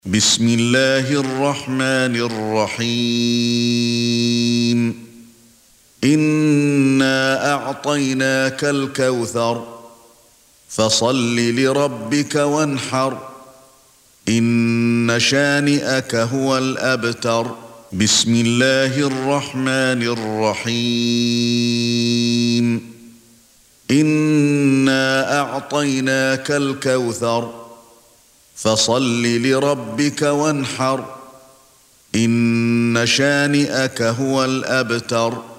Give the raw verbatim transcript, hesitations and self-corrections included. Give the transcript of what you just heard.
بسم الله الرحمن الرحيم إنا أعطيناك الكوثر فصل لربك وانحر إن شانئك هو الأبتر بسم الله الرحمن الرحيم إنا أعطيناك الكوثر فصل لربك وانحر إن شانئك هو الأبتر